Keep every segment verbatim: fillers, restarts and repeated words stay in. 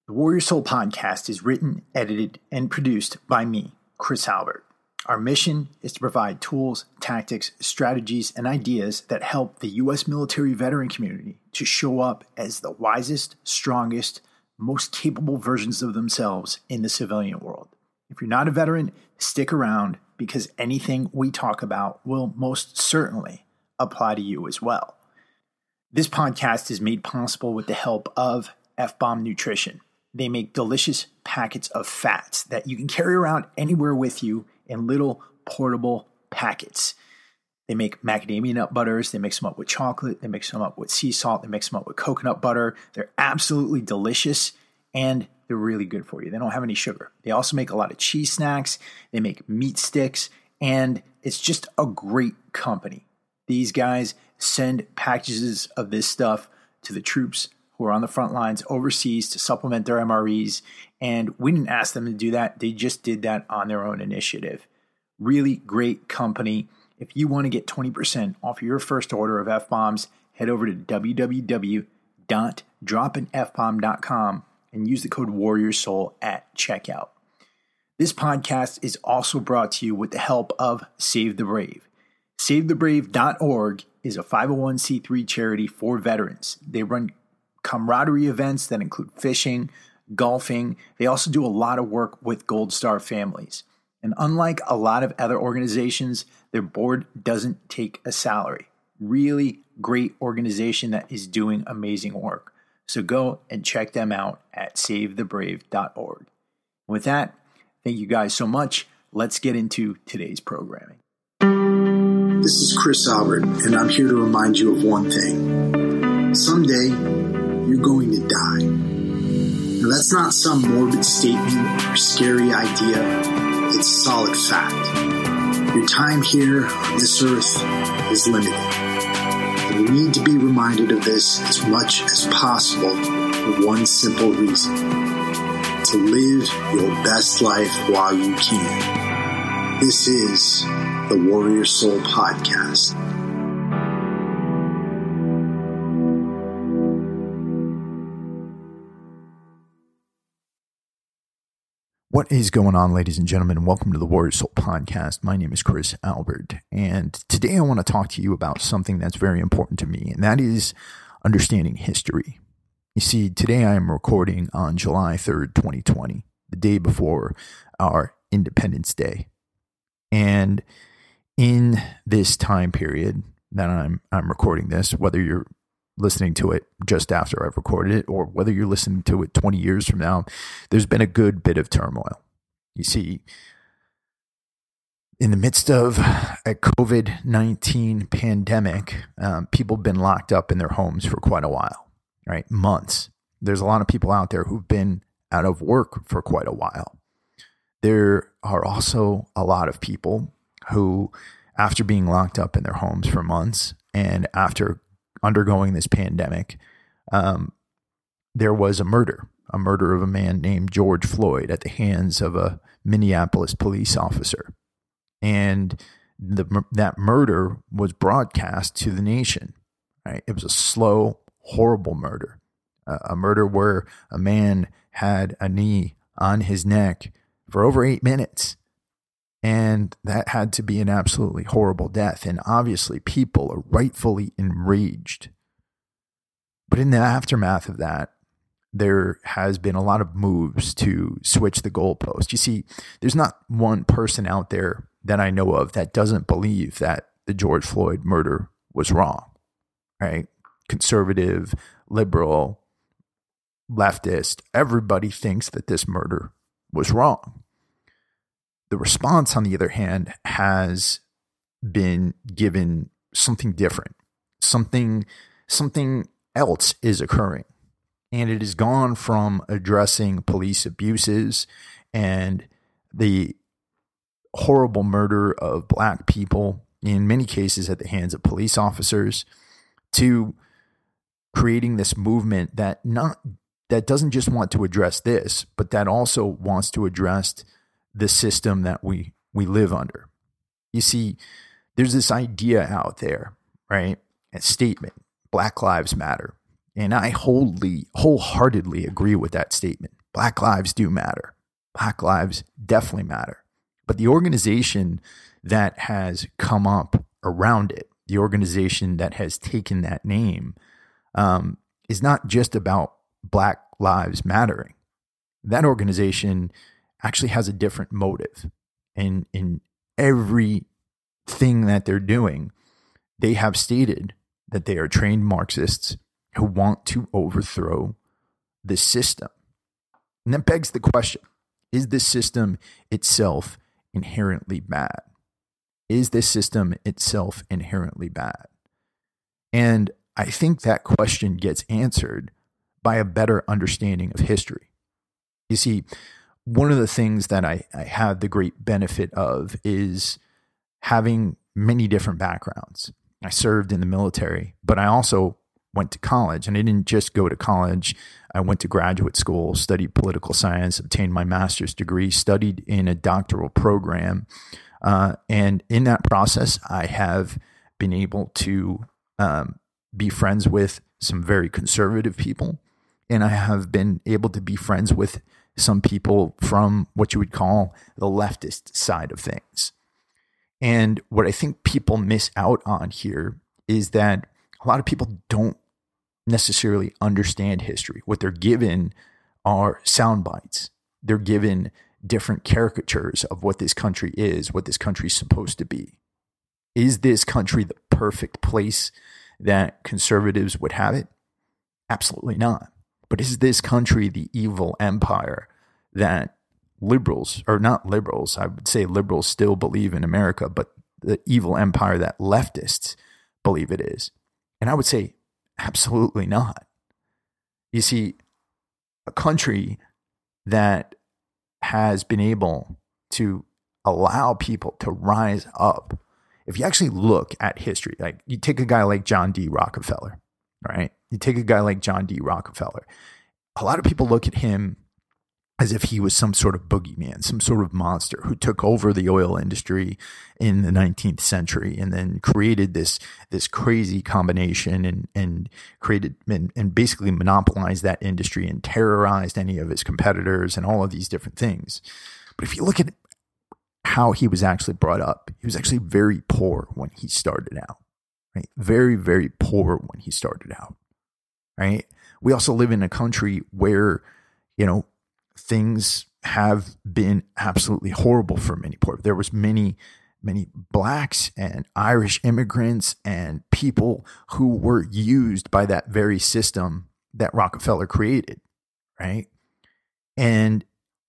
The Warrior Soul podcast is written, edited, and produced by me, Chris Albert. Our mission is to provide tools, tactics, strategies, and ideas that help the U S military veteran community to show up as the wisest, strongest, most capable versions of themselves in the civilian world. If you're not a veteran, stick around because anything we talk about will most certainly apply to you as well. This podcast is made possible with the help of F-Bomb Nutrition. They make delicious packets of fats that you can carry around anywhere with you in little portable packets. They make macadamia nut butters. They mix them up with chocolate. They mix them up with sea salt. They mix them up with coconut butter. They're absolutely delicious and they're really good for you. They don't have any sugar. They also make a lot of cheese snacks. They make meat sticks, and it's just a great company. These guys send packages of this stuff to the troops who are on the front lines overseas to supplement their M R Es, and we didn't ask them to do that. They just did that on their own initiative. Really great company. If you want to get twenty percent off your first order of F-Bombs, head over to w w w dot droppin f bomb dot com and use the code WarriorSoul at checkout. This podcast is also brought to you with the help of Save the Brave. save the brave dot org is a five oh one c three charity for veterans. They run camaraderie events that include fishing, golfing. They also do a lot of work with Gold Star families. And unlike a lot of other organizations, their board doesn't take a salary. Really great organization that is doing amazing work. So go and check them out at save the brave dot org. With that, thank you guys so much. Let's get into today's programming. This is Chris Albert, and I'm here to remind you of one thing. Someday, you're going to die. Now, that's not some morbid statement or scary idea. It's solid fact. Your time here on this earth is limited. And we need to be reminded of this as much as possible for one simple reason. To live your best life while you can. This is the Warrior Soul Podcast. What is going on, ladies and gentlemen, and welcome to the Warrior Soul Podcast. My name is Chris Albert, and today I want to talk to you about something that's very important to me, and that is understanding history. You see, today I am recording on July third, twenty twenty, the day before our Independence Day. And in this time period that I'm I'm recording this, whether you're listening to it just after I've recorded it, or whether you're listening to it twenty years from now, there's been a good bit of turmoil. You see, in the midst of a covid nineteen pandemic, um, people have been locked up in their homes for quite a while, right? Months. There's a lot of people out there who've been out of work for quite a while. There are also a lot of people who, after being locked up in their homes for months and after undergoing this pandemic, um, there was a murder, a murder of a man named George Floyd at the hands of a Minneapolis police officer. And the, that murder was broadcast to the nation, right? It was a slow, horrible murder, uh, a murder where a man had a knee on his neck for over eight minutes. And that had to be an absolutely horrible death. And obviously people are rightfully enraged. But in the aftermath of that, there has been a lot of moves to switch the goalpost. You see, there's not one person out there that I know of that doesn't believe that the George Floyd murder was wrong, right? Conservative, liberal, leftist, everybody thinks that this murder was wrong. The response, on the other hand, has been given something different. Something, something else is occurring. And it has gone from addressing police abuses and the horrible murder of black people, in many cases at the hands of police officers, to creating this movement that not that doesn't just want to address this, but that also wants to address the system that we, we live under. You see, there's this idea out there, right? A statement, Black Lives Matter. And I wholly, wholeheartedly agree with that statement. Black lives do matter. Black lives definitely matter. But the organization that has come up around it, the organization that has taken that name, um, is not just about Black lives mattering. That organization actually has a different motive. And in everything that they're doing, they have stated that they are trained Marxists who want to overthrow the system. And that begs the question, is this system itself inherently bad? Is this system itself inherently bad? And I think that question gets answered by a better understanding of history. You see, one of the things that I, I have the great benefit of is having many different backgrounds. I served in the military, but I also went to college, and I didn't just go to college. I went to graduate school, studied political science, obtained my master's degree, studied in a doctoral program. Uh, and in that process, I have been able to um, be friends with some very conservative people. And I have been able to be friends with some people from what you would call the leftist side of things. And what I think people miss out on here is that a lot of people don't necessarily understand history. What they're given are sound bites. They're given different caricatures of what this country is, what this country is supposed to be. Is this country the perfect place that conservatives would have it? Absolutely not. But is this country the evil empire that liberals, or not liberals, I would say liberals still believe in America, but the evil empire that leftists believe it is? And I would say absolutely not. You see, a country that has been able to allow people to rise up, if you actually look at history, like you take a guy like John D. Rockefeller, right? You take a guy like John D. Rockefeller. A lot of people look at him as if he was some sort of boogeyman, some sort of monster who took over the oil industry in the nineteenth century and then created this this crazy combination and and created and, and basically monopolized that industry and terrorized any of his competitors and all of these different things. But if you look at how he was actually brought up, he was actually very poor when he started out, right? Very, very poor when he started out, right? We also live in a country where, you know, things have been absolutely horrible for many poor. There was many, many blacks and Irish immigrants and people who were used by that very system that Rockefeller created, right? And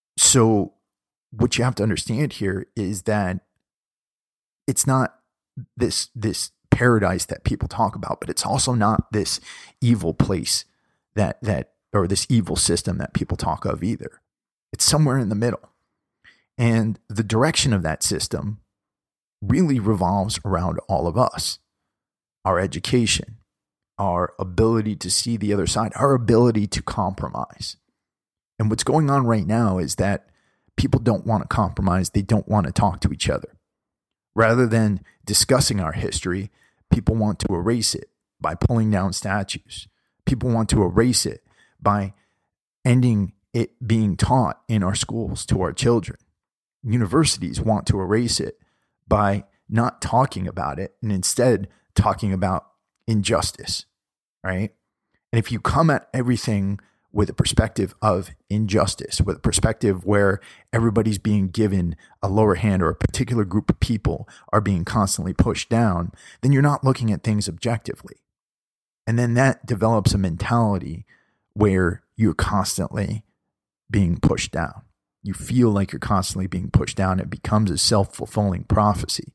so what you have to understand here is that it's not this, this paradise that people talk about, but it's also not this evil place that, that, or this evil system that people talk of either. It's somewhere in the middle. And the direction of that system really revolves around all of us, our education, our ability to see the other side, our ability to compromise. And what's going on right now is that people don't want to compromise. They don't want to talk to each other. Rather than discussing our history, people want to erase it by pulling down statues. People want to erase it by ending it being taught in our schools to our children. Universities want to erase it by not talking about it and instead talking about injustice, right? And if you come at everything with a perspective of injustice, with a perspective where everybody's being given a lower hand or a particular group of people are being constantly pushed down, then you're not looking at things objectively. And then that develops a mentality where you're constantly being pushed down. You feel like you're constantly being pushed down. It becomes a self-fulfilling prophecy.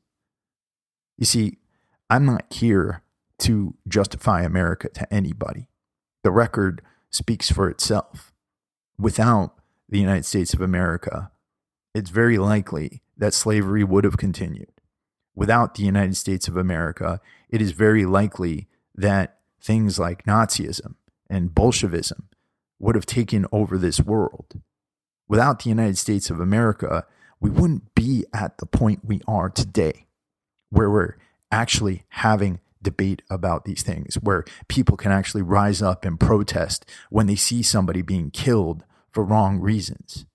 You see, I'm not here to justify America to anybody. The record speaks for itself. Without the United States of America, it's very likely that slavery would have continued. Without the United States of America, it is very likely that things like Nazism and Bolshevism would have taken over this world. Without the United States of America, we wouldn't be at the point we are today, where we're actually having debate about these things, where people can actually rise up and protest when they see somebody being killed for wrong reasons.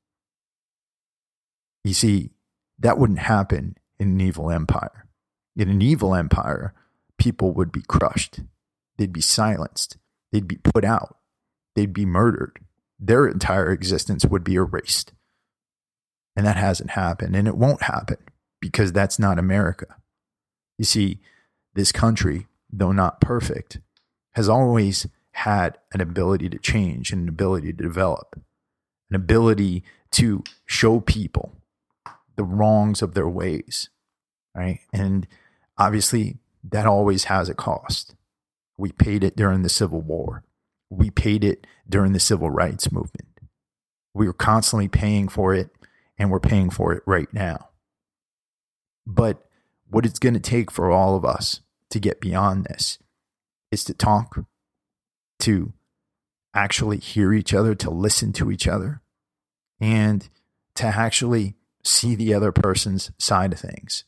You see, that wouldn't happen in an evil empire. In an evil empire, people would be crushed. They'd be silenced. They'd be put out. They'd be murdered. Their entire existence would be erased. And that hasn't happened, and it won't happen because that's not America. You see, this country, though not perfect, has always had an ability to change and an ability to develop, an ability to show people the wrongs of their ways, right? And obviously, that always has a cost. We paid it during the Civil War. We paid it during the Civil Rights Movement. We were constantly paying for it, and we're paying for it right now. But what it's going to take for all of us to get beyond this is to talk, to actually hear each other, to listen to each other, and to actually see the other person's side of things.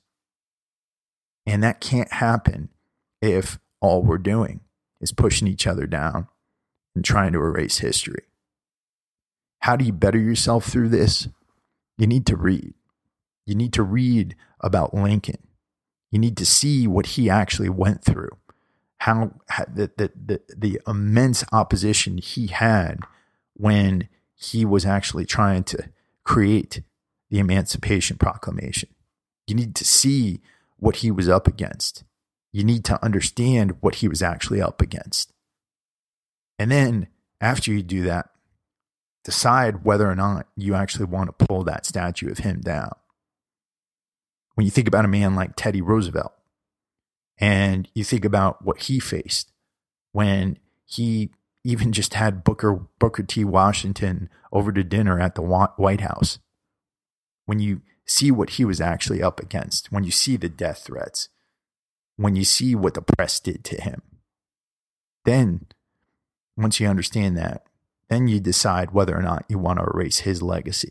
And that can't happen if all we're doing is pushing each other down and trying to erase history. How do you better yourself through this? You need to read. You need to read about Lincoln. You need to see what he actually went through, how the, the, the, the immense opposition he had when he was actually trying to create the Emancipation Proclamation. You need to see what he was up against. You need to understand what he was actually up against. And then after you do that, decide whether or not you actually want to pull that statue of him down. When you think about a man like Teddy Roosevelt, and you think about what he faced when he even just had Booker, Booker T. Washington over to dinner at the White House, when you see what he was actually up against, when you see the death threats, when you see what the press did to him, then once you understand that, then you decide whether or not you want to erase his legacy.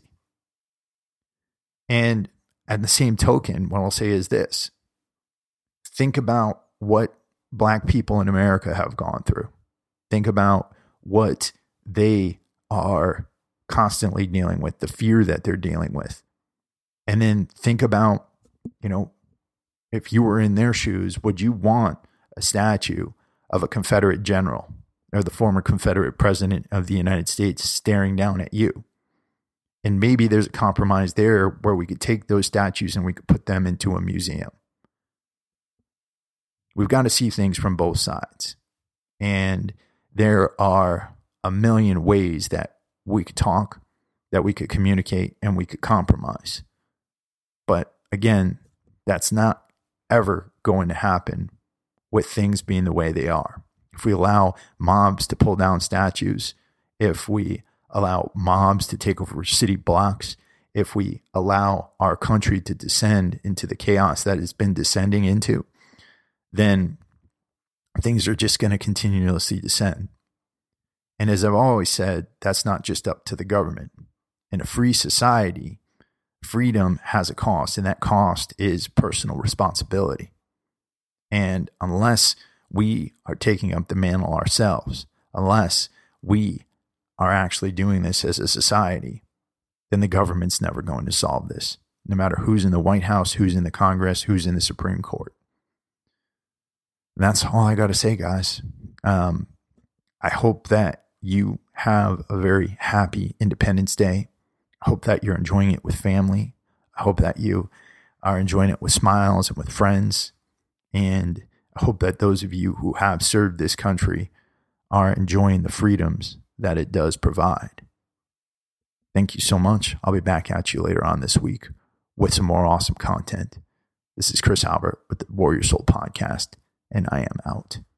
And at the same token, what I'll say is this. Think about what Black people in America have gone through. Think about what they are constantly dealing with, the fear that they're dealing with. And then think about, you know, if you were in their shoes, would you want a statue of a Confederate general or the former Confederate president of the United States staring down at you? And maybe there's a compromise there where we could take those statues and we could put them into a museum. We've got to see things from both sides. And there are a million ways that we could talk, that we could communicate, and we could compromise. But again, that's not ever going to happen with things being the way they are. If we allow mobs to pull down statues, if we allow mobs to take over city blocks, if we allow our country to descend into the chaos that it's been descending into, then things are just going to continuously descend. And as I've always said, that's not just up to the government. In a free society, freedom has a cost, and that cost is personal responsibility. And unless we are taking up the mantle ourselves, unless we are actually doing this as a society, then the government's never going to solve this, no matter who's in the White House, who's in the Congress, who's in the Supreme Court. And that's all I got to say, guys. Um, I hope that you have a very happy Independence Day. I hope that you're enjoying it with family. I hope that you are enjoying it with smiles and with friends. And I hope that those of you who have served this country are enjoying the freedoms that it does provide. Thank you so much. I'll be back at you later on this week with some more awesome content. This is Chris Albert with the Warrior Soul Podcast, and I am out.